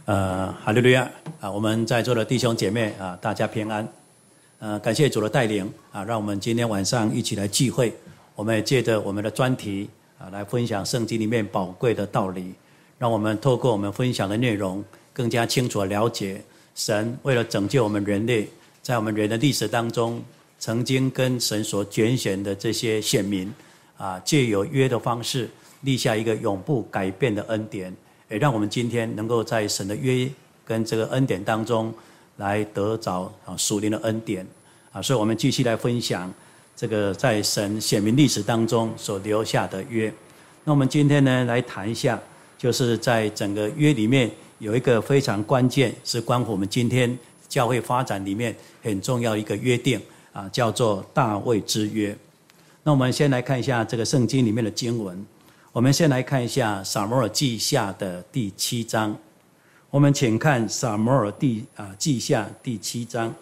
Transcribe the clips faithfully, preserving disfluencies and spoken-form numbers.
呃，哈利路亚啊！我们在座的弟兄姐妹啊，大家平安。呃，感谢主的带领啊，让我们今天晚上一起来聚会。我们也借着我们的专题啊，来分享圣经里面宝贵的道理，让我们透过我们分享的内容，更加清楚地了解神为了拯救我们人类，在我们人的历史当中，曾经跟神所拣选的这些选民啊，借有约的方式立下一个永不改变的恩典。也让我们今天能够在神的约跟这个恩典当中来得着啊属灵的恩典啊，所以我们继续来分享这个在神显明历史当中所留下的约。那我们今天呢来谈一下，就是在整个约里面有一个非常关键，是关乎我们今天教会发展里面很重要一个约定啊，叫做大卫之约。那我们先来看一下这个圣经里面的经文。我们先来看一下撒母耳记下的第七章。我们请看撒母耳第啊记下第七章。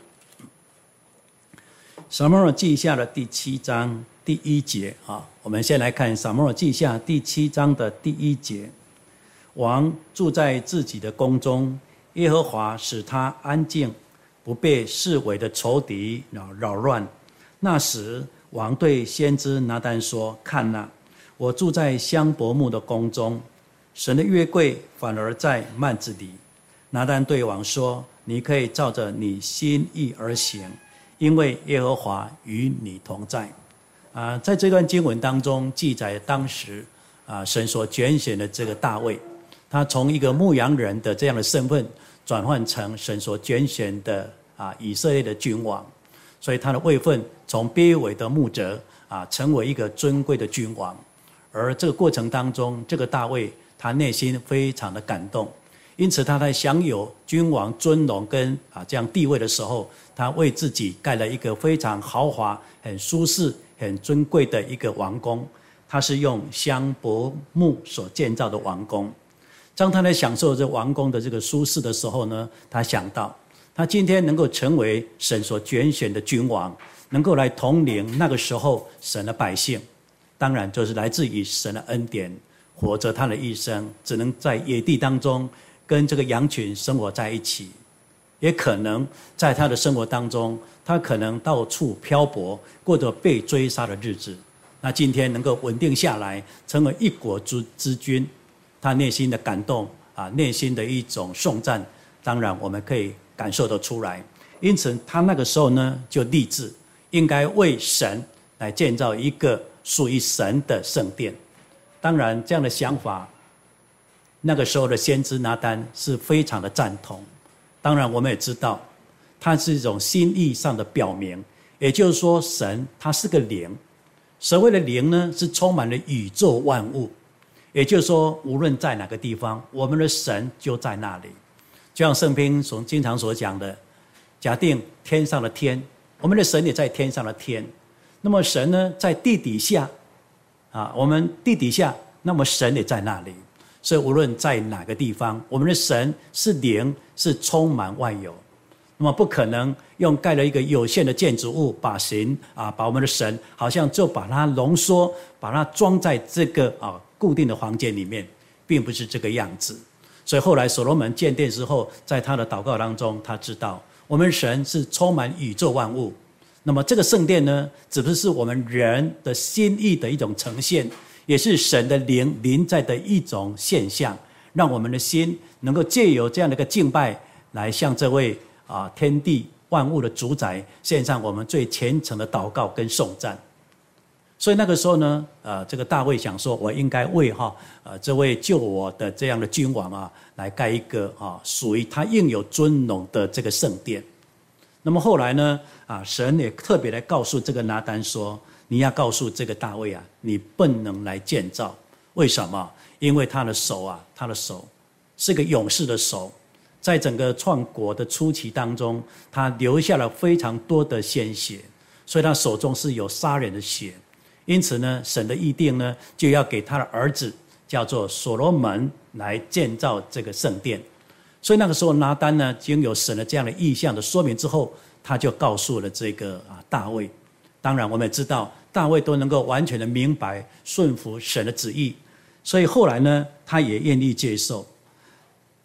撒母耳记下的第七章第一节啊，我们先来看撒母耳记下第七章的第一节。王住在自己的宫中，耶和华使他安静，不被四围的仇敌扰扰乱。那时，王对先知拿单说：“看哪，我住在香柏木的宫中，神的约柜反而在幔子里。”拿单对王说：“你可以照着你心意而行，因为耶和华与你同在。”啊，在这段经文当中记载当时啊神所拣选的这个大卫，他从一个牧羊人的这样的身份转换成神所拣选的啊以色列的君王，所以他的位分从卑微的牧者啊成为一个尊贵的君王。而这个过程当中，这个大卫他内心非常的感动，因此他在享有君王尊荣跟啊这样地位的时候，他为自己盖了一个非常豪华、很舒适、很尊贵的一个王宫。他是用香柏木所建造的王宫。当他在享受这王宫的这个舒适的时候呢，他想到他今天能够成为神所拣选的君王，能够来统领那个时候神的百姓。当然就是来自于神的恩典，活着他的一生只能在野地当中跟这个羊群生活在一起，也可能在他的生活当中，他可能到处漂泊，过着被追杀的日子。那今天能够稳定下来，成为一国之之君，他内心的感动啊，内心的一种颂赞，当然我们可以感受得出来。因此他那个时候呢，就立志应该为神来建造一个属于神的圣殿。当然这样的想法，那个时候的先知拿单是非常的赞同。当然我们也知道，它是一种心意上的表明，也就是说神他是个灵，所谓的灵呢，是充满了宇宙万物，也就是说无论在哪个地方，我们的神就在那里。就像圣经所经常所讲的，假定天上的天，我们的神也在天上的天，那么神呢在地底下啊，我们地底下，那么神也在那里。所以无论在哪个地方，我们的神是灵，是充满万有。那么不可能用盖了一个有限的建筑物，把神啊，把我们的神好像就把它浓缩，把它装在这个啊固定的房间里面，并不是这个样子。所以后来所罗门建殿之后，在他的祷告当中，他知道我们神是充满宇宙万物。那么这个圣殿呢，只不是我们人的心意的一种呈现，也是神的灵临在的一种现象，让我们的心能够借由这样的一个敬拜，来向这位啊天地万物的主宰献上我们最虔诚的祷告跟颂赞。所以那个时候呢，呃，这个大卫想说，我应该为哈呃这位救我的这样的君王啊，来盖一个啊属于他应有尊荣的这个圣殿。那么后来呢，啊，神也特别来告诉这个拿单说，你要告诉这个大卫啊，你不能来建造。为什么？因为他的手啊，他的手是个勇士的手，在整个创国的初期当中，他留下了非常多的鲜血，所以他手中是有杀人的血。因此呢，神的意定呢，就要给他的儿子叫做所罗门来建造这个圣殿。所以那个时候拿单呢，经有神的这样的意象的说明之后，他就告诉了这个啊大卫。当然我们也知道，大卫都能够完全的明白顺服神的旨意，所以后来呢，他也愿意接受。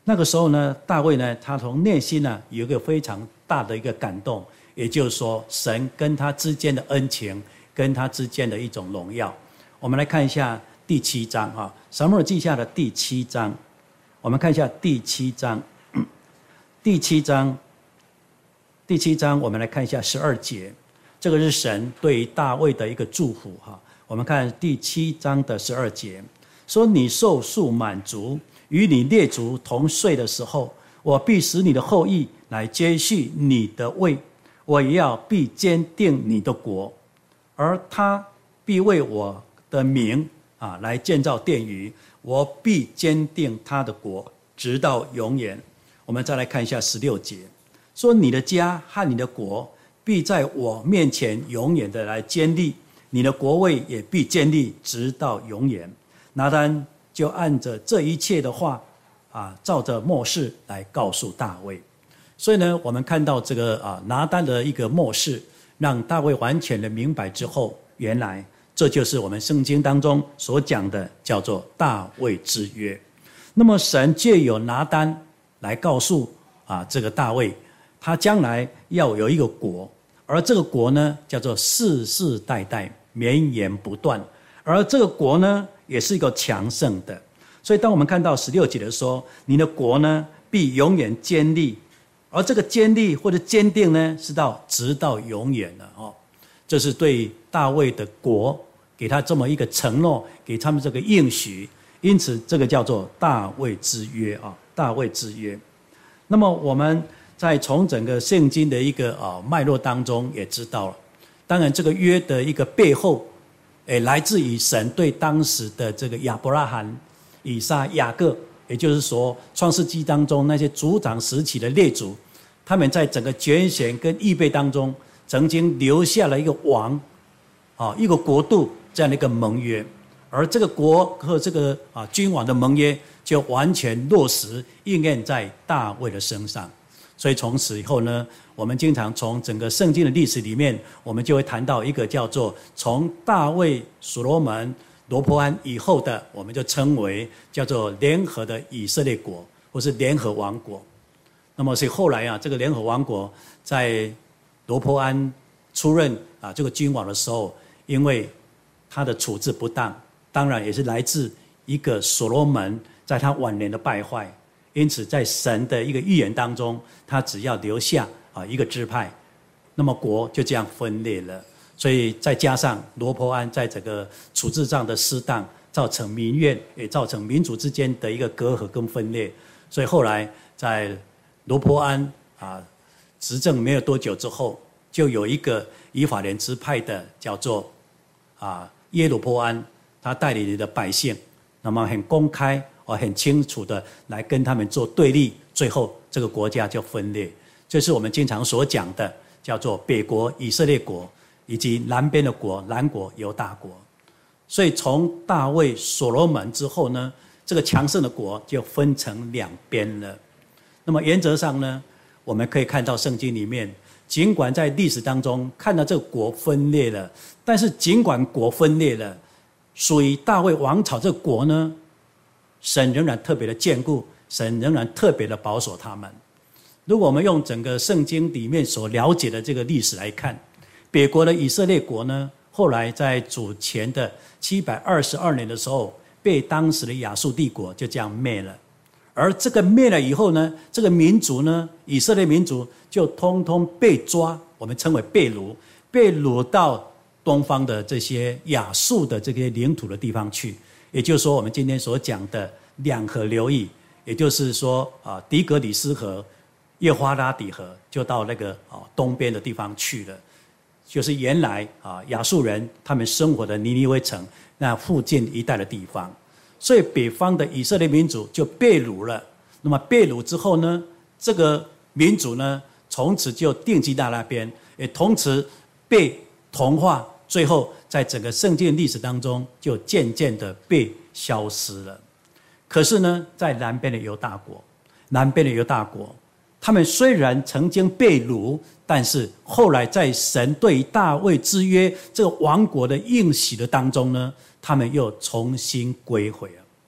那个时候呢，大卫呢，他从内心呢有一个非常大的一个感动，也就是说，神跟他之间的恩情，跟他之间的一种荣耀。我们来看一下第七章哈，撒母耳记下的第七章，我们看一下第七章，第七章，第七章，我们来看一下十二节，这个是神对于大卫的一个祝福哈。我们看第七章的十二节，说你寿数满足，与你列祖同岁的时候，我必使你的后裔来接续你的位，我也要必坚定你的国，而他必为我的名啊来建造殿宇，我必坚定他的国，直到永远。我们再来看一下十六节，说你的家和你的国必在我面前永远的来坚立，你的国位也必坚立，直到永远。拿单就按着这一切的话啊，照着默示来告诉大卫。所以呢，我们看到这个啊拿单的一个默示，让大卫完全的明白之后，原来这就是我们圣经当中所讲的，叫做大卫之约。那么神借由拿单来告诉啊这个大卫，他将来要有一个国，而这个国呢，叫做世世代代绵延不断，而这个国呢，也是一个强盛的。所以当我们看到十六节的时候，你的国呢必永远坚立，而这个坚立或者坚定呢，是到直到永远的哦。这是对大卫的国给他这么一个承诺，给他们这个应许，因此这个叫做大卫之约啊，大卫之约。那么我们在从整个圣经的一个啊脉络当中也知道了，当然这个约的一个背后，诶，来自于神对当时的这个亚伯拉罕、以撒、雅各，也就是说创世纪当中那些族长时期的列祖，他们在整个拣选跟预备当中，曾经留下了一个王啊，一个国度这样的一个盟约，而这个国和这个啊君王的盟约就完全落实应验在大卫的身上。所以从此以后呢，我们经常从整个圣经的历史里面，我们就会谈到一个叫做从大卫、所罗门、罗波安以后的，我们就称为叫做联合的以色列国，或是联合王国。那么所以后来啊，这个联合王国在罗波安出任啊这个君王的时候，因为他的处置不当，当然也是来自一个所罗门在他晚年的败坏。因此在神的一个预言当中，他只要留下啊一个支派，那么国就这样分裂了。所以再加上罗波安在整个处置上的失当，造成民怨，也造成民族之间的一个隔阂跟分裂。所以后来在罗波安啊执政没有多久之后，就有一个以法莲支派的叫做啊耶罗波安，他带领的百姓，那么很公开很清楚的来跟他们做对立，最后这个国家就分裂。这是我们经常所讲的，叫做北国以色列国，以及南边的国南国犹大国。所以从大卫、所罗门之后呢，这个强盛的国就分成两边了。那么原则上呢，我们可以看到圣经里面，尽管在历史当中看到这个国分裂了，但是尽管国分裂了，属于大卫王朝这个国呢，神仍然特别的眷顾，神仍然特别的保守他们。如果我们用整个圣经里面所了解的这个历史来看，北国的以色列国呢，后来在主前的七百二十二年的时候，被当时的亚述帝国就这样灭了。而这个灭了以后呢，这个民族呢，以色列民族就通通被抓，我们称为被掳，被掳到东方的这些亚述的这些领土的地方去。也就是说，我们今天所讲的两河流域，也就是说啊，底格里斯河、幼发拉底河，就到那个啊东边的地方去了，就是原来啊亚述人他们生活的尼尼微城那附近一带的地方。所以北方的以色列民族就被掳了。那么被掳之后呢，这个民族呢，从此就定居在那边，也从此被同化。最后在整个圣经历史当中就渐渐的被消失了。可是呢，在南边的犹大国，南边的犹大国，他们虽然曾经被掳，但是后来在神对于大卫之约这个王国的应许的当中呢，他们又重新归回了。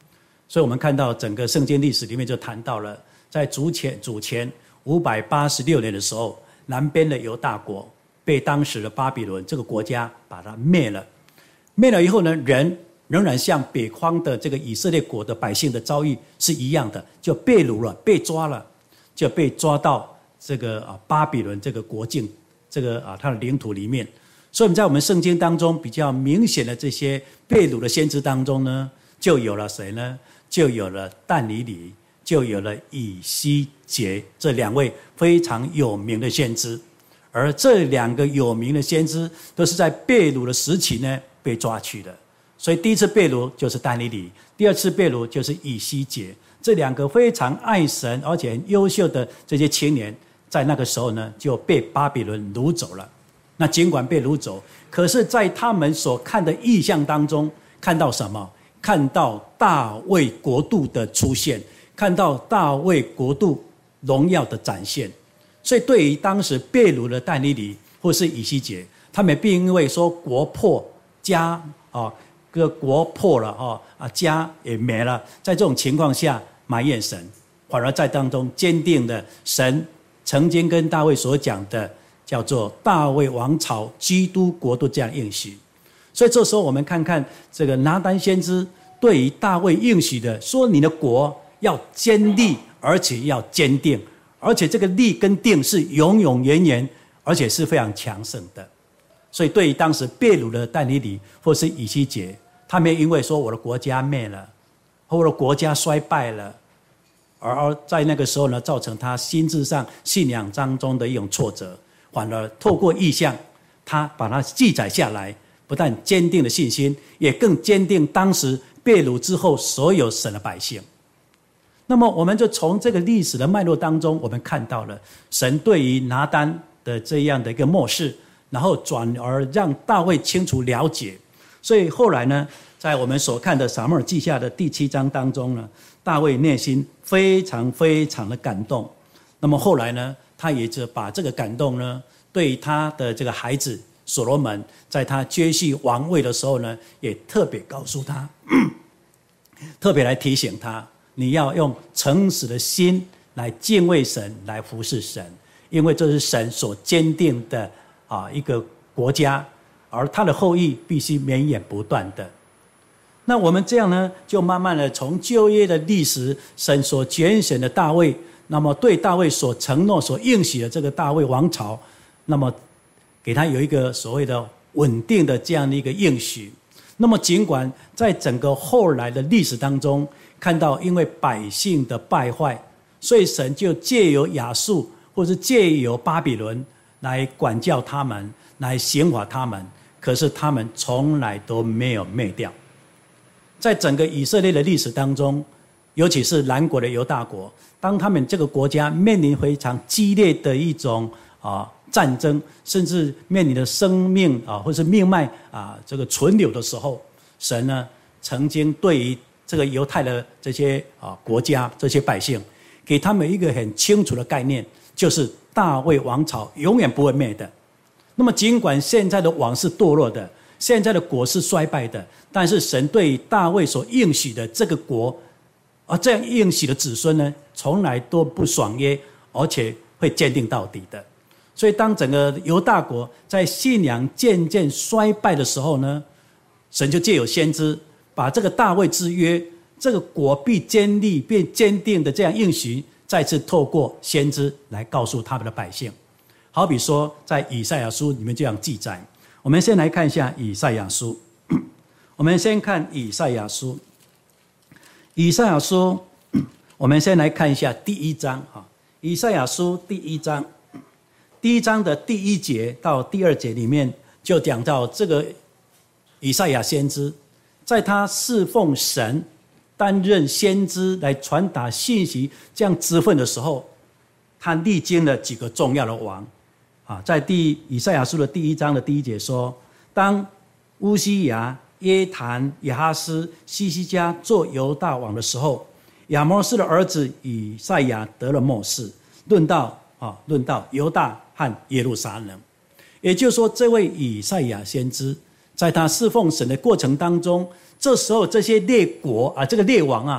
所以我们看到整个圣经历史里面就谈到了，在主前主前五百八十六年的时候，南边的犹大国被当时的巴比伦这个国家把它灭了。灭了以后呢，人仍然像北方的这个以色列国的百姓的遭遇是一样的，就被掳了，被抓了，就被抓到这个啊巴比伦这个国境，这个啊它的领土里面。所以我们在我们圣经当中比较明显的这些被掳的先知当中呢，就有了谁呢？就有了但以理，就有了以西结，这两位非常有名的先知。而这两个有名的先知都是在被掳的时期呢被抓去的。所以第一次被掳就是但以理，第二次被掳就是以西结。这两个非常爱神而且很优秀的这些青年，在那个时候呢就被巴比伦掳走了。那尽管被掳走，可是在他们所看的异象当中，看到什么？看到大卫国度的出现，看到大卫国度荣耀的展现。所以对于当时被掳的但以理或是以西结，他们并因为说国破家啊，个国破了哦啊，家也没了，在这种情况下埋怨神，反而在当中坚定的神曾经跟大卫所讲的，叫做大卫王朝基督国度这样应许。所以这时候我们看看这个拿单先知对于大卫应许的说，你的国要坚立，而且要坚定，而且这个立跟定是永永远远，而且是非常强盛的。所以对于当时被掳的但以理或是以西结，他们因为说我的国家灭了，或我的国家衰败了，而在那个时候呢，造成他心智上信仰当中的一种挫折，反而透过异象，他把它记载下来，不但坚定了信心，也更坚定当时被掳之后所有神的百姓。那么我们就从这个历史的脉络当中，我们看到了神对于拿单的这样的一个漠视，然后转而让大卫清楚了解。所以后来呢，在我们所看的撒母耳记下的第七章当中呢，大卫内心非常非常的感动。那么后来呢，他也就把这个感动呢，对他的这个孩子所罗门，在他接续王位的时候呢，也特别告诉他，特别来提醒他，你要用诚实的心来敬畏神，来服侍神，因为这是神所坚定的啊一个国家，而他的后裔必须绵延不断的。那我们这样呢，就慢慢的从旧约的历史，神所拣选的大卫，那么对大卫所承诺、所应许的这个大卫王朝，那么给他有一个所谓的稳定的这样的一个应许。那么尽管在整个后来的历史当中，看到因为百姓的败坏，所以神就借由亚述或是借由巴比伦来管教他们，来刑罚他们，可是他们从来都没有灭掉。在整个以色列的历史当中，尤其是南国的犹大国，当他们这个国家面临非常激烈的一种啊战争，甚至面临的生命啊或是命脉啊这个存留的时候，神呢曾经对于这个犹太的这些啊国家这些百姓，给他们一个很清楚的概念，就是大卫王朝永远不会灭的。那么尽管现在的王是堕落的，现在的国是衰败的，但是神对大卫所应许的这个国，而这样应许的子孙呢，从来都不爽约，而且会坚定到底的。所以当整个犹大国在信仰渐渐衰败的时候呢，神就借有先知把这个大卫之约，这个国必坚立并坚定的这样应许，再次透过先知来告诉他们的百姓。好比说在以赛亚书里面这样记载，我们先来看一下以赛亚书。我们先看以赛亚书，以赛亚书，我们先来看一下第一章啊。以赛亚书第一章，第一章的第一节到第二节里面，就讲到这个以赛亚先知，在他侍奉神、担任先知来传达信息这样职分的时候，他历经了几个重要的王啊。在第以赛亚书的第一章的第一节说，当乌西雅、耶坛、亚哈斯、西西家做犹大王的时候，亚摩斯的儿子以赛亚得了末世。论到啊，论到犹大和耶路撒冷，也就是说，这位以赛亚先知在他侍奉神的过程当中，这时候这些列国啊，这个列王啊，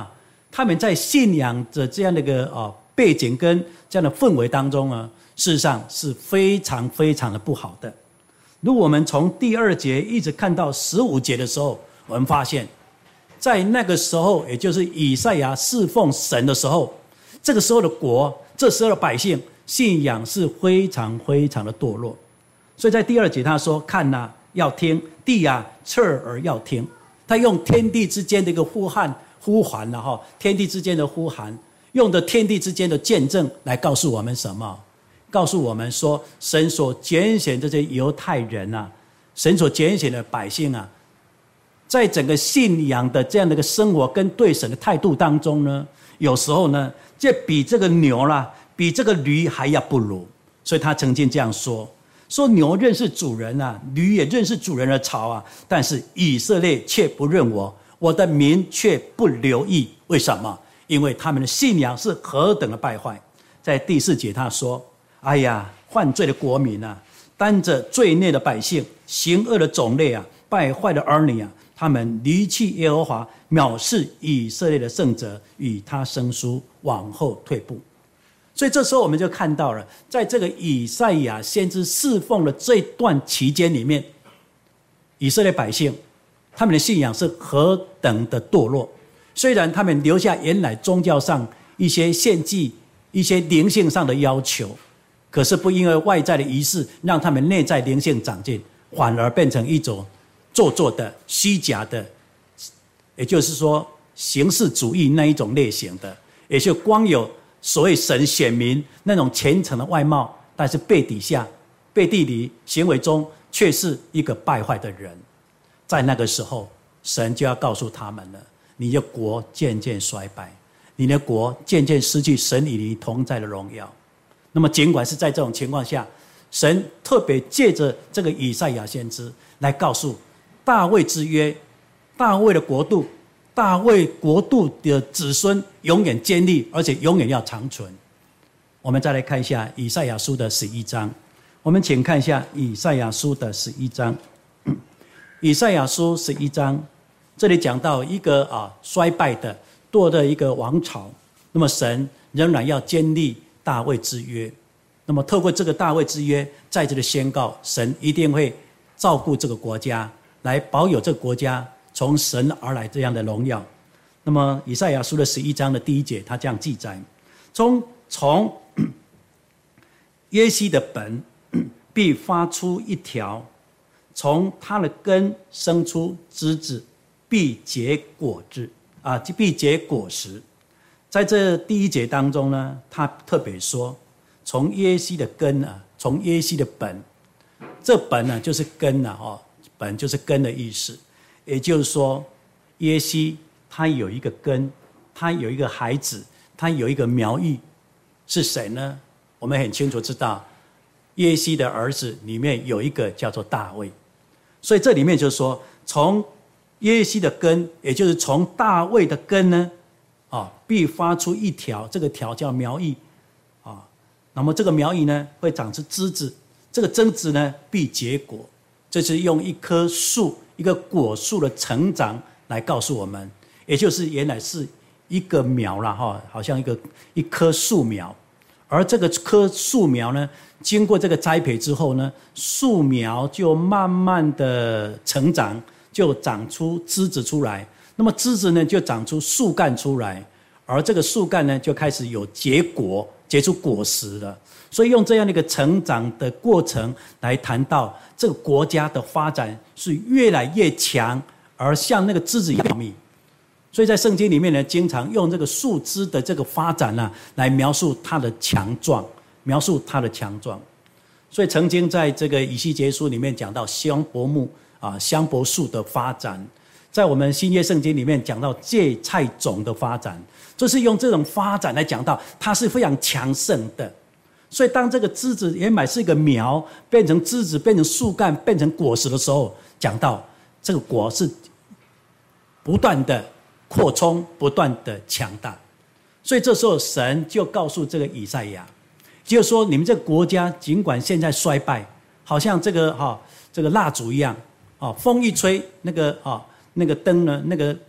他们在信仰的这样的一个啊背景跟这样的氛围当中呢，事实上是非常非常的不好的。如果我们从第二节一直看到十五节的时候，我们发现在那个时候，也就是以赛亚侍奉神的时候，这个时候的国，这时候的百姓信仰是非常非常的堕落。所以在第二节他说，看哪、啊、要听，地啊侧耳要听。他用天地之间的一个呼喊呼喊了哈，天地之间的呼喊，用的天地之间的见证来告诉我们什么？告诉我们说，神所拣选这些犹太人啊，神所拣选的百姓啊，在整个信仰的这样的一个生活跟对神的态度当中呢，有时候呢，这比这个牛啦，比这个驴还要不如。所以他曾经这样说：说牛认识主人啊，驴也认识主人的槽啊，但是以色列却不认我，我的民却不留意。为什么？因为他们的信仰是何等的败坏。在第四节他说：哎呀，犯罪的国民啊，担着罪孽的百姓，行恶的种类啊，败坏的儿女啊，他们离弃耶和华，藐视以色列的圣者，与他生疏，往后退步。所以这时候我们就看到了，在这个以赛亚先知侍奉的这段期间里面，以色列百姓他们的信仰是何等的堕落。虽然他们留下原来宗教上一些献祭、一些灵性上的要求，可是不因为外在的仪式让他们内在灵性长进，反而变成一种做作的、虚假的，也就是说形式主义那一种类型的，也就光有所谓神选民那种虔诚的外貌，但是背底下、背地里行为中却是一个败坏的人。在那个时候，神就要告诉他们了：你的国渐渐衰败，你的国渐渐失去神与你同在的荣耀。那么尽管是在这种情况下，神特别借着这个以赛亚先知来告诉大卫之约，大卫的国度，大卫国度的子孙永远坚立，而且永远要长存。我们再来看一下以赛亚书的十一章，我们请看一下以赛亚书的十一章。以赛亚书十一章，这里讲到一个啊衰败的堕的一个王朝，那么神仍然要坚立大卫之约。那么透过这个大卫之约，在这里宣告，神一定会照顾这个国家，来保有这个国家从神而来这样的荣耀。那么以赛亚书的十一章的第一节，他这样记载：从从耶西的本必发出一条，从他的根生出枝子，必结果子啊，必结果实。在这第一节当中呢，他特别说，从耶西的根啊，从耶西的本，这本呢就是根啊，哦，本就是根的意思。也就是说，耶西他有一个根，他有一个孩子，他有一个苗裔，是谁呢？我们很清楚知道，耶西的儿子里面有一个叫做大卫。所以这里面就是说，从耶西的根，也就是从大卫的根呢，啊，必发出一条，这个条叫苗裔，啊，那么这个苗裔呢，会长出枝子，这个枝子呢，必结果。这是用一棵树、一个果树的成长来告诉我们，也就是原来是一个苗啦，哈，好像一个一棵树苗，而这个棵树苗呢，经过这个栽培之后呢，树苗就慢慢的成长，就长出枝子出来。那么枝子呢，就长出树干出来，而这个树干呢，就开始有结果，结出果实了。所以用这样的一个成长的过程来谈到这个国家的发展是越来越强，而像那个枝子一样密。所以在圣经里面呢，经常用这个树枝的这个发展啊，来描述它的强壮，描述它的强壮。所以曾经在这个以西结书里面讲到香柏木啊，香柏树的发展，在我们新约圣经里面讲到芥菜种的发展，就是用这种发展来讲到它是非常强盛的。所以当这个枝子原本是一个苗，变成枝子，变成树干，变成果实的时候，讲到这个果是不断的扩充，不断的强大。所以这时候神就告诉这个以赛亚，就是说你们这个国家尽管现在衰败，好像这个哈、哦、这个蜡烛一样，哦，风一吹，那个啊、哦、那个灯呢，那个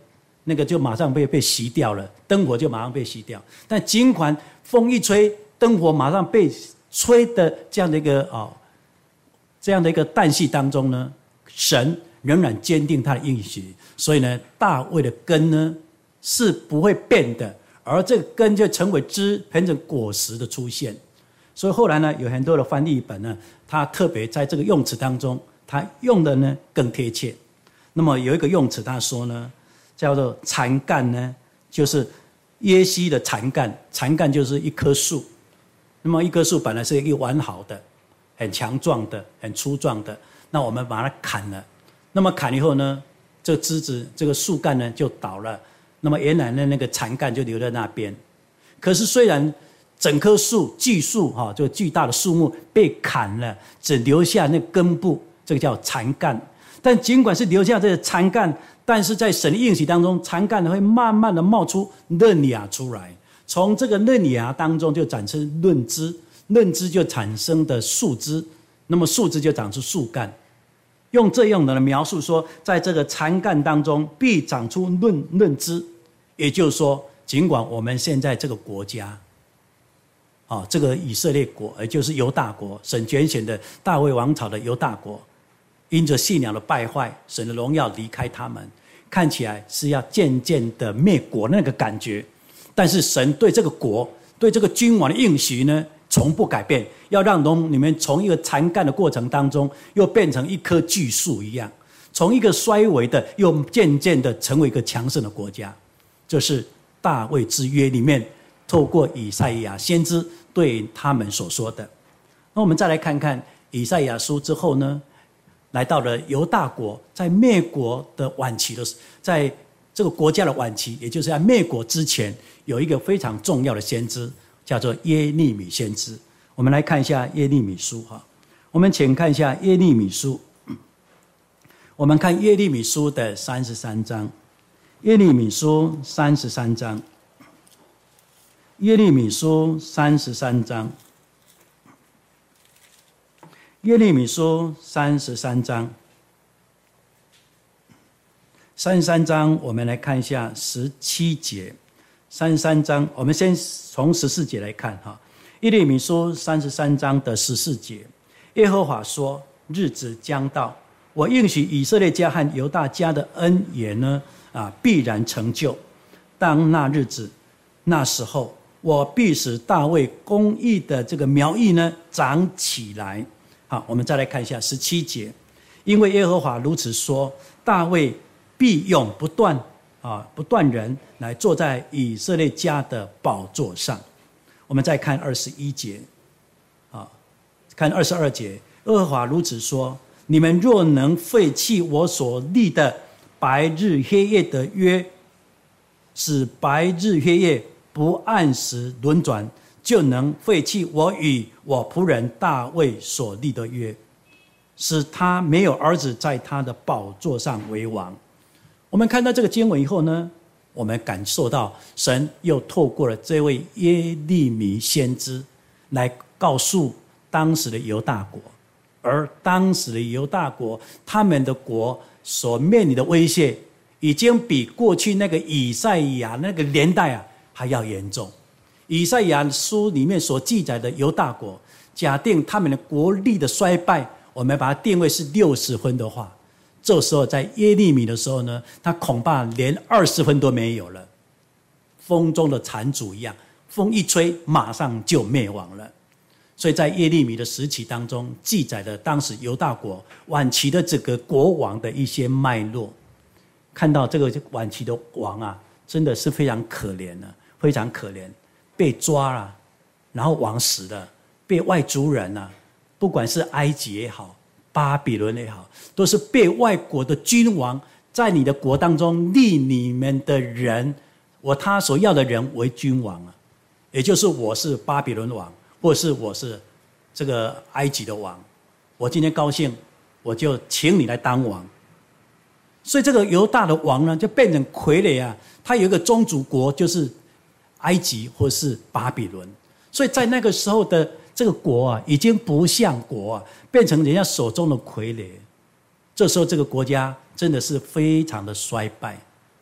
那个就马上被被熄掉了，灯火就马上被熄掉。但尽管风一吹，灯火马上被吹的这样的一个啊、哦，这样的一个旦夕当中呢，神仍然坚定他的应许，所以呢，大卫的根呢是不会变的，而这个根就成为枝，变成果实的出现。所以后来呢，有很多的翻译本呢，他特别在这个用词当中，他用的呢更贴切。那么有一个用词，他说呢，叫做残干呢，就是耶西的残干，残干就是一棵树。那么一棵树本来是一个完好的、很强壮的、很粗壮的，那我们把它砍了。那么砍以后呢，这个枝子、这个树干呢就倒了。那么原来的那个残干就留在那边。可是虽然整棵树、巨树哈，就巨大的树木被砍了，只留下那根部，这个叫残干。但尽管是留下这个残干，但是在神的应许当中，残干会慢慢的冒出嫩芽出来。从这个嫩芽当中就长出嫩枝，嫩枝就产生的树枝，那么树枝就长出树干。用这样的描述说，在这个残干当中必长出嫩嫩枝，也就是说，尽管我们现在这个国家，啊，这个以色列国，也就是犹大国，神拣选的大卫王朝的犹大国，因着信仰的败坏，神的荣耀离开他们，看起来是要渐渐的灭国那个感觉。但是神对这个国、对这个君王的应许呢，从不改变，要让你们从一个残干的过程当中，又变成一棵巨树一样，从一个衰微的，又渐渐的成为一个强盛的国家。这是大卫之约里面透过以赛亚先知对他们所说的。那我们再来看看以赛亚书之后呢，来到了犹大国，在灭国的晚期的，在这个国家的晚期，也就是在灭国之前，有一个非常重要的先知，叫做耶利米先知。我们来看一下耶利米书哈，我们请看一下耶利米书。我们看耶利米书的三十三章，耶利米书三十三章，耶利米书三十三章，耶利米书三十三章。三十三章，我们来看一下十七节。三十三章，我们先从十四节来看哈。耶利米书三十三章的十四节，耶和华说：“日子将到，我应许以色列家和犹大家的恩言呢，啊，必然成就。当那日子，那时候，我必使大卫公义的这个苗裔呢长起来。”好，我们再来看一下十七节，因为耶和华如此说，大卫必永不断啊，不断人来坐在以色列家的宝座上。我们再看二十一节，啊，看二十二节，耶和华如此说：你们若能废弃我所立的白日黑夜的约，使白日黑夜不按时轮转，就能废弃我与我仆人大卫所立的约，使他没有儿子在他的宝座上为王。我们看到这个经文以后呢，我们感受到神又透过了这位耶利米先知来告诉当时的犹大国，而当时的犹大国，他们的国所面临的威胁，已经比过去那个以赛亚那个年代啊还要严重。以赛亚书里面所记载的犹大国，假定他们的国力的衰败，我们把它定位是六十分的话，这时候在耶利米的时候呢，他恐怕连二十分都没有了，风中的残烛一样，风一吹马上就灭亡了。所以在耶利米的时期当中，记载了当时犹大国晚期的这个国王的一些脉络。看到这个晚期的王啊，真的是非常可怜的，非常可怜，被抓了，然后王死了，被外族人啊，不管是埃及也好，巴比伦也好，都是被外国的君王在你的国当中立你们的人，我他所要的人为君王啊，也就是我是巴比伦王，或是我是这个埃及的王，我今天高兴，我就请你来当王。所以这个犹大的王呢，就变成傀儡啊，他有一个宗主国，就是埃及或是巴比伦。所以在那个时候的这个国啊，已经不像国啊，变成人家手中的傀儡。这时候这个国家真的是非常的衰败。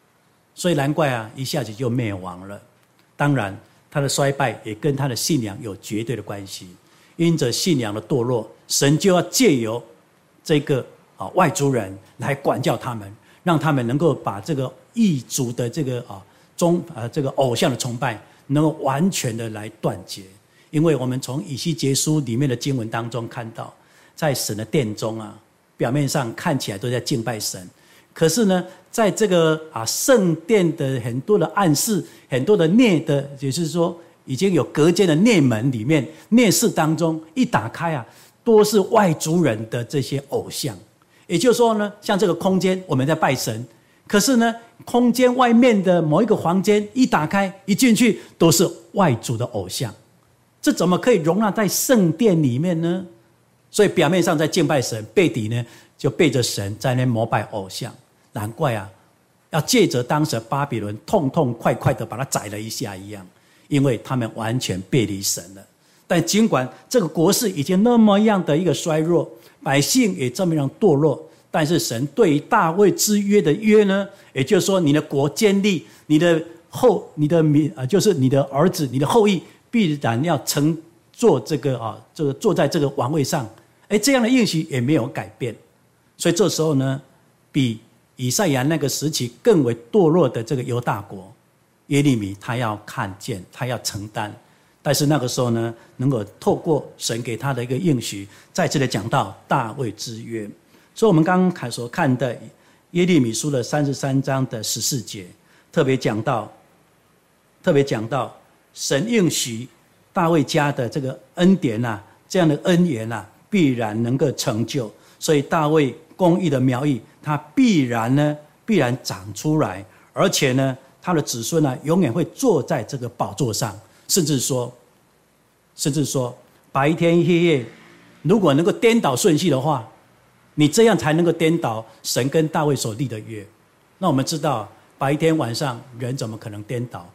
所以难怪啊，一下子就灭亡了。当然，他的衰败也跟他的信仰有绝对的关系。因着信仰的堕落，神就要借由这个啊外族人来管教他们，让他们能够把这个异族的这个啊宗啊这个偶像的崇拜，能够完全的来断绝。因为我们从以西结书里面的经文当中看到，在神的殿中啊，表面上看起来都在敬拜神，可是呢，在这个啊圣殿的很多的暗室，很多的内的，也就是说已经有隔间的内门里面，内室当中一打开啊，都是外族人的这些偶像。也就是说呢，像这个空间我们在拜神，可是呢，空间外面的某一个房间一打开一进去，都是外族的偶像。这怎么可以容纳在圣殿里面呢？所以表面上在敬拜神，背地呢就背着神在那膜拜偶像。难怪啊，要借着当时巴比伦痛痛快快的把他宰了一下一样，因为他们完全背离神了。但尽管这个国势已经那么样的一个衰弱，百姓也这么样堕落，但是神对于大卫之约的约呢，也就是说你的国坚立，你的后你的民啊，就是你的儿子，你的后裔必然要乘坐这个啊，这个坐在这个王位上。哎，这样的应许也没有改变。所以这时候呢，比以赛亚那个时期更为堕落的这个犹大国，耶利米他要看见，他要承担。但是那个时候呢，能够透过神给他的一个应许，再次的讲到大卫之约。所以我们刚刚所看的耶利米书的三十三章的十四节，特别讲到，特别讲到神应许大卫家的这个恩典啊，这样的恩言啊，必然能够成就。所以大卫公义的苗裔，他必然呢，必然长出来，而且呢，他的子孙呢，永远会坐在这个宝座上。甚至说，甚至说，白天黑夜，如果能够颠倒顺序的话，你这样才能够颠倒神跟大卫所立的约。那我们知道，白天晚上人怎么可能颠倒？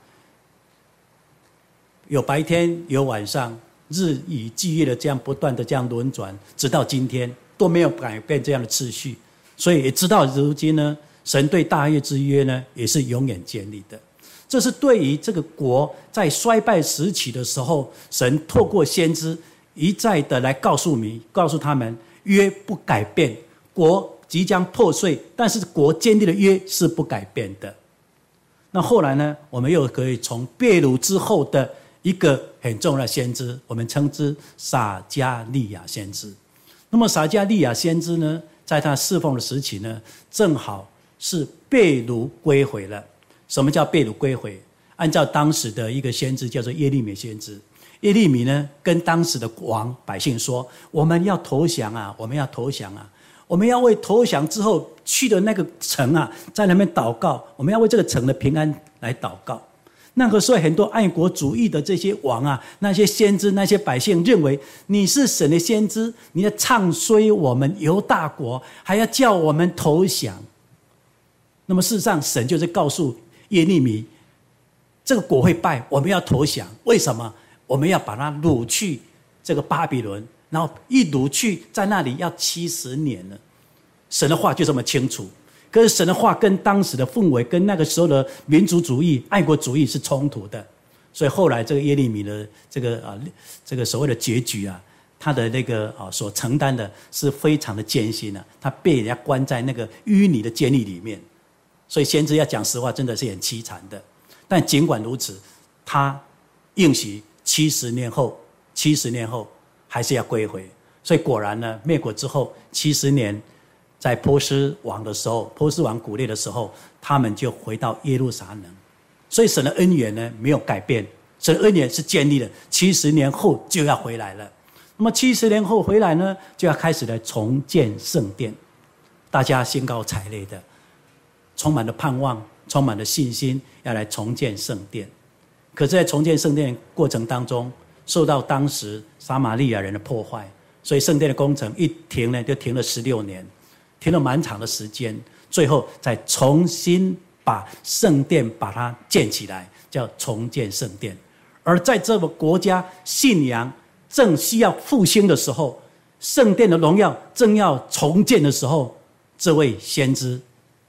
有白天有晚上，日以继夜的这样不断的这样轮转，直到今天都没有改变这样的次序。所以也知道如今呢，神对大卫之约呢，也是永远建立的。这是对于这个国在衰败时期的时候，神透过先知一再的来告诉你，告诉他们约不改变，国即将破碎，但是国建立的约是不改变的。那后来呢，我们又可以从被掳之后的一个很重要的先知，我们称之撒迦利亚先知。那么撒迦利亚先知呢，在他侍奉的时期呢，正好是被掳归回了。什么叫被掳归回？按照当时的一个先知叫做耶利米先知，耶利米呢跟当时的王百姓说，我们要投降啊，我们要投降啊，我们要为投降之后去的那个城啊，在那边祷告，我们要为这个城的平安来祷告。那个时候很多爱国主义的这些王啊，那些先知，那些百姓认为你是神的先知，你要唱衰我们犹大国，还要叫我们投降。那么事实上神就是告诉耶利米，这个国会败，我们要投降。为什么？我们要把它掳去这个巴比伦，然后一掳去，在那里要七十年了。神的话就这么清楚。可是神的话跟当时的氛围，跟那个时候的民族主义、爱国主义是冲突的。所以后来这个耶利米的这个啊，这个所谓的结局啊，他的那个啊所承担的是非常的艰辛啊，他被人家关在那个淤泥的监狱里面。所以先知要讲实话，真的是很凄惨的。但尽管如此，他应许七十年后，七十年后还是要归回。所以果然呢，灭国之后七十年，在波斯王的时候，波斯王古列的时候，他们就回到耶路撒冷。所以神的恩典呢没有改变，神的恩典是建立的，七十年后就要回来了。那么七十年后回来呢，就要开始来重建圣殿，大家兴高采烈的。充满了盼望，充满了信心，要来重建圣殿。可是在重建圣殿过程当中，受到当时撒玛利亚人的破坏，所以圣殿的工程一停呢，就停了十六年，停了蛮长的时间，最后再重新把圣殿把它建起来，叫重建圣殿。而在这个国家信仰正需要复兴的时候，圣殿的荣耀正要重建的时候，这位先知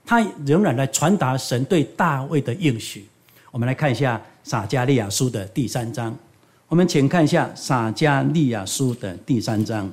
他仍然来传达神对大卫的应许。我们来看一下撒迦利亚书的第三章，我们请看一下撒迦利亚书的第三章。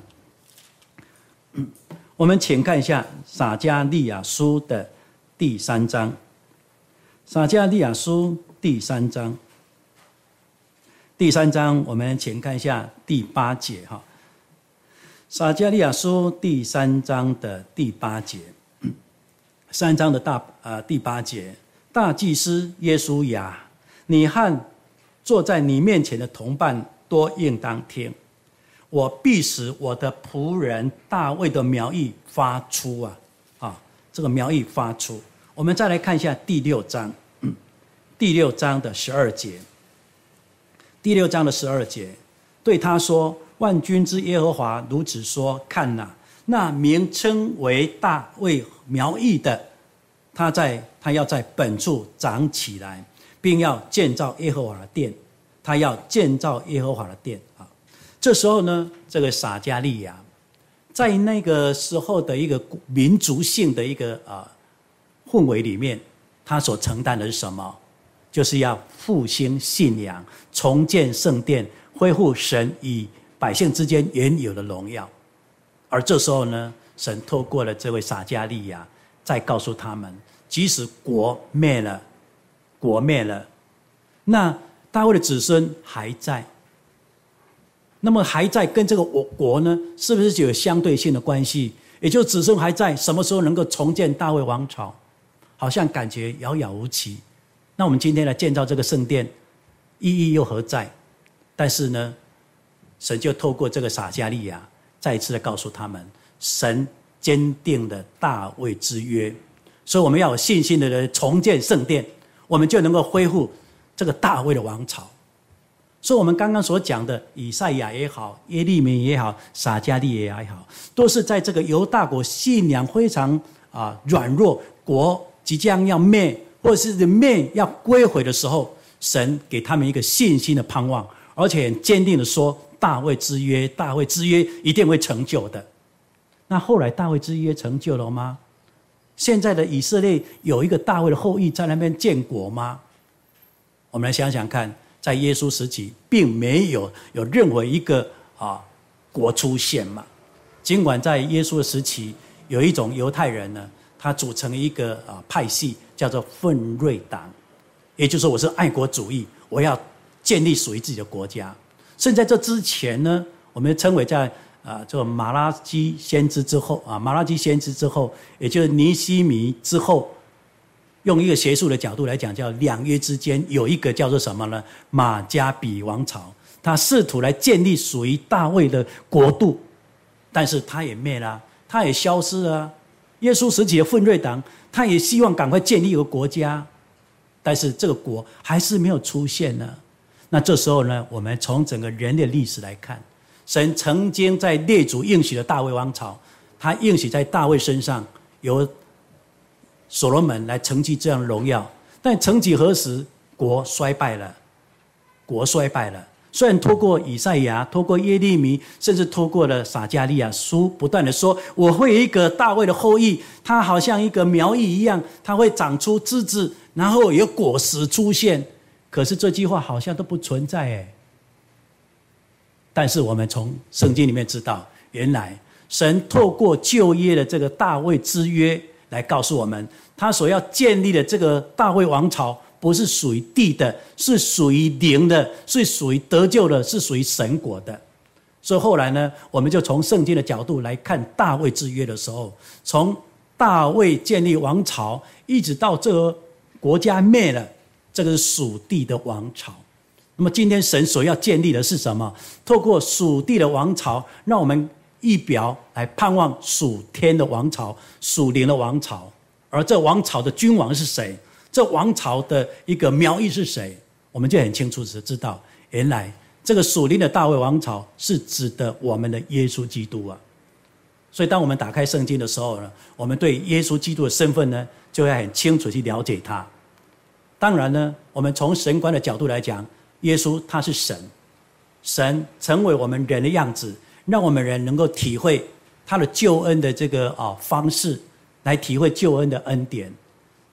我们请看一下撒迦利亚书的第三章，撒迦利亚书第三章，第三章我们请看一下第八节哈。撒迦利亚书第三章的第八节，三章的大呃第八节，大祭司耶稣亚，你和坐在你面前的同伴都应当听。我必使我的仆人大卫的苗裔发出啊啊，这个苗裔发出。我们再来看一下第六章，嗯、第六章的十二节。第六章的十二节，对他说：“万军之耶和华如此说：看哪，那名称为大卫苗裔的，他在他要在本处长起来，并要建造耶和华的殿。他要建造耶和华的殿啊。”这时候呢，这个撒迦利亚在那个时候的一个民族性的一个啊氛围里面，他所承担的是什么？就是要复兴信仰，重建圣殿，恢复神与百姓之间原有的荣耀。而这时候呢，神透过了这位撒迦利亚，再告诉他们，即使国灭了，国灭了，那大卫的子孙还在。那么还在跟这个国呢，是不是就有相对性的关系？也就是子孙还在，什么时候能够重建大卫王朝？好像感觉遥遥无期。那我们今天来建造这个圣殿，意义又何在？但是呢，神就透过这个撒迦利亚，再一次的告诉他们，神坚定了大卫之约，所以我们要有信心的人重建圣殿，我们就能够恢复这个大卫的王朝。所以我们刚刚所讲的以赛亚也好，耶利米也好，撒迦利亚也好，都是在这个犹大国信仰非常啊软弱，国即将要灭，或者是灭要归回的时候，神给他们一个信心的盼望，而且很坚定的说，大卫之约，大卫之约一定会成就的。那后来大卫之约成就了吗？现在的以色列有一个大卫的后裔在那边建国吗？我们来想想看，在耶稣时期并没有有任何一个啊国出现嘛。尽管在耶稣的时期有一种犹太人呢，他组成一个啊派系叫做奋锐党，也就是说我是爱国主义，我要建立属于自己的国家。甚至在这之前呢，我们称为在啊这个马拉基先知之后啊，马拉基先知之后，也就是尼希米之后。用一个学术的角度来讲，叫两约之间有一个叫做什么呢？马加比王朝，他试图来建立属于大卫的国度，但是他也灭了，他也消失了。耶稣时期的奋锐党，他也希望赶快建立一个国家，但是这个国还是没有出现呢。那这时候呢，我们从整个人类历史来看，神曾经在列祖应许的大卫王朝，他应许在大卫身上有所罗门来承继这样的荣耀，但曾几何时，国衰败了，国衰败了。虽然透过以赛亚，透过耶利米，甚至透过了撒迦利亚书，不断的说，我会有一个大卫的后裔，他好像一个苗裔一样，他会长出枝子，然后有果实出现。可是这句话好像都不存在哎。但是我们从圣经里面知道，原来神透过旧约的这个大卫之约，来告诉我们，他所要建立的这个大卫王朝不是属于地的，是属于灵的，是属于得救的，是属于神国的。所以后来呢，我们就从圣经的角度来看大卫之约的时候，从大卫建立王朝一直到这个国家灭了，这个是属地的王朝。那么今天神所要建立的是什么？透过属地的王朝，让我们一表来盼望属天的王朝，属灵的王朝。而这王朝的君王是谁？这王朝的一个苗裔是谁？我们就很清楚的知道，原来这个属灵的大卫王朝是指的我们的耶稣基督啊。所以当我们打开圣经的时候呢，我们对耶稣基督的身份呢，就要很清楚去了解他。当然呢，我们从神观的角度来讲，耶稣他是神，神成为我们人的样子，让我们人能够体会他的救恩的这个啊方式，来体会救恩的恩典。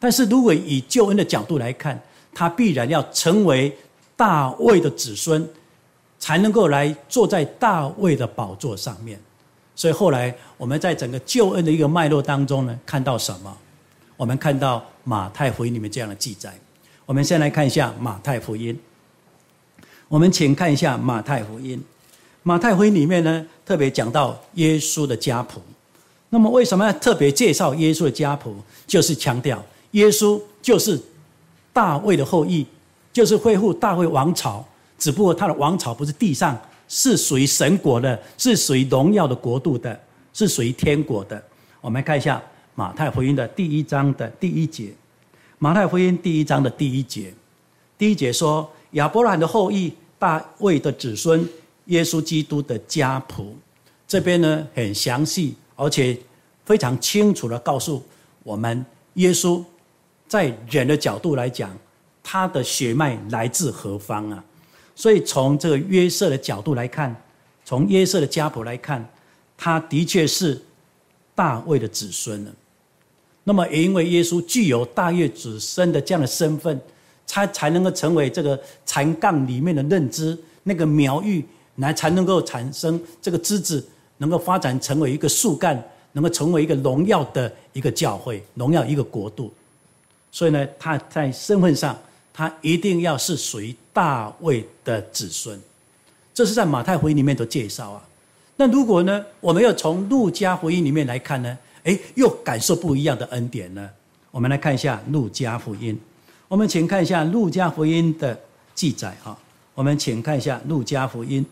但是如果以救恩的角度来看，他必然要成为大卫的子孙，才能够来坐在大卫的宝座上面。所以后来我们在整个救恩的一个脉络当中呢，看到什么？我们看到马太福音里面这样的记载。我们先来看一下马太福音。我们请看一下马太福音。马太福音里面呢，特别讲到耶稣的家谱。那么为什么要特别介绍耶稣的家谱？就是强调耶稣就是大卫的后裔，就是恢复大卫王朝，只不过他的王朝不是地上，是属于神国的，是属于荣耀的国度的，是属于天国的。我们看一下马太福音的第一章的第一节。马太福音第一章的第一节，第一节说亚伯兰的后裔，大卫的子孙，耶稣基督的家谱。这边呢很详细，而且非常清楚地告诉我们，耶稣在人的角度来讲，他的血脉来自何方啊？所以从这个约瑟的角度来看，从约瑟的家谱来看，他的确是大卫的子孙了。那么也因为耶稣具有大卫子孙的这样的身份，他才能够成为这个残杠里面的认知，那个苗育，来才能够产生这个枝子，能够发展成为一个树干，能够成为一个荣耀的一个教会，荣耀一个国度。所以呢，他在身份上，他一定要是属于大卫的子孙。这是在马太福音里面的介绍啊。那如果呢，我们要从路加福音里面来看呢，诶，又感受不一样的恩典呢。我们来看一下路加福音。我们请看一下路加福音的记载哈。我们请看一下路加福音。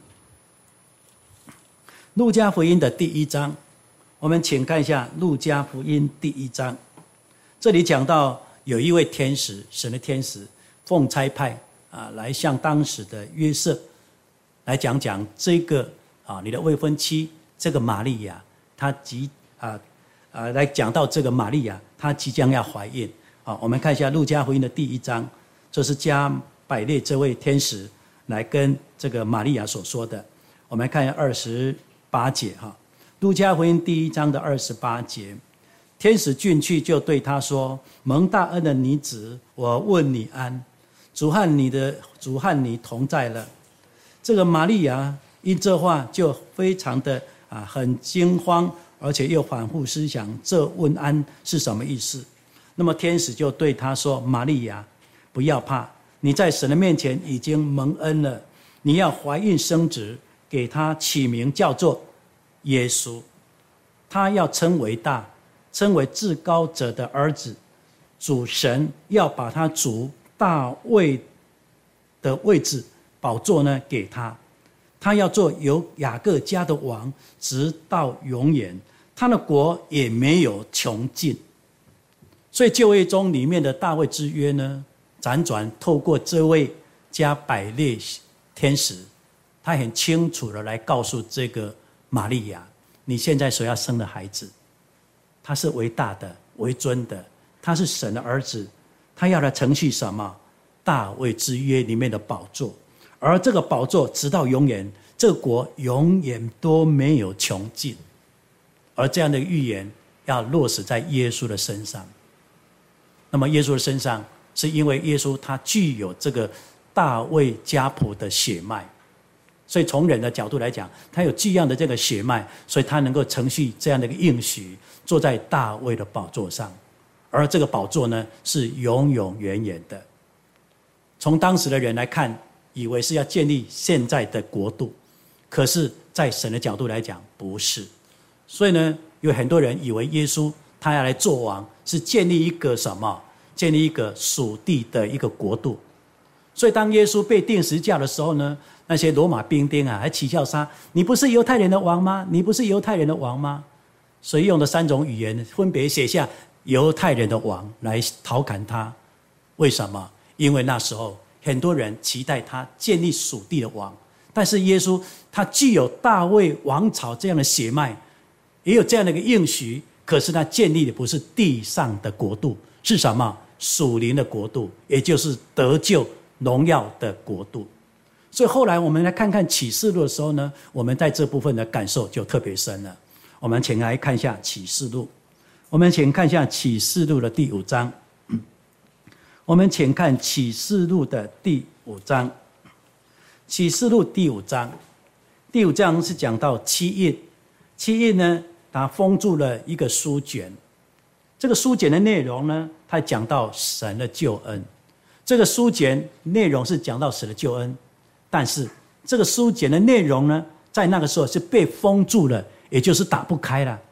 路加福音的第一章，我们请看一下路加福音第一章。这里讲到有一位天使，神的天使奉差派啊，来向当时的约瑟来讲讲这个啊，你的未婚妻这个玛利亚，她即啊啊来讲到这个玛利亚，她即将要怀孕。好，我们看一下路加福音的第一章，这是加百列这位天使来跟这个玛利亚所说的。我们看一下二十八节哈，路加福音第一章的二十八节，天使进去就对他说：“蒙大恩的女子，我问你安，主和你的主和你同在了。”这个玛利亚因这话就非常的啊很惊慌，而且又反复思想这问安是什么意思。那么天使就对他说：“玛利亚，不要怕，你在神的面前已经蒙恩了，你要怀孕生子，给他起名叫做耶稣，他要称为大，称为至高者的儿子。主神要把他主大卫的位置宝座呢给他，他要做有雅各家的王，直到永远，他的国也没有穷尽。”所以旧约中里面的大卫之约呢，辗转透过这位加百列天使，他很清楚的来告诉这个玛利亚，你现在所要生的孩子，他是为大的为尊的，他是神的儿子，他要来承续什么？大卫之约里面的宝座，而这个宝座直到永远，这个国永远都没有穷尽。而这样的预言要落实在耶稣的身上。那么耶稣的身上，是因为耶稣他具有这个大卫家谱的血脉，所以从人的角度来讲，他有这样的这个血脉，所以他能够承续这样的一个应许，坐在大卫的宝座上。而这个宝座呢，是永永远远的。从当时的人来看，以为是要建立现在的国度，可是在神的角度来讲，不是。所以呢，有很多人以为耶稣他要来做王，是建立一个什么？建立一个属地的一个国度。所以当耶稣被钉十字架的时候呢，那些罗马兵丁啊，还取笑他：“你不是犹太人的王吗？你不是犹太人的王吗？”所以用的三种语言，分别写下犹太人的王来调侃他。为什么？因为那时候很多人期待他建立属地的王，但是耶稣他具有大卫王朝这样的血脉，也有这样的一个应许，可是他建立的不是地上的国度，是什么？属灵的国度，也就是得救荣耀的国度。所以后来我们来看看启示录的时候呢，我们在这部分的感受就特别深了。我们请来看一下启示录，我们请看一下启示录的第五章。 我们请看启示录的第五章。启示录第五章，第五章是讲到七印，七印呢，它封住了一个书卷。这个书卷的内容呢，它讲到神的救恩。这个书卷内容是讲到神的救恩，但是这个书卷的内容呢，在那个时候是被封住了，也就是打不开了。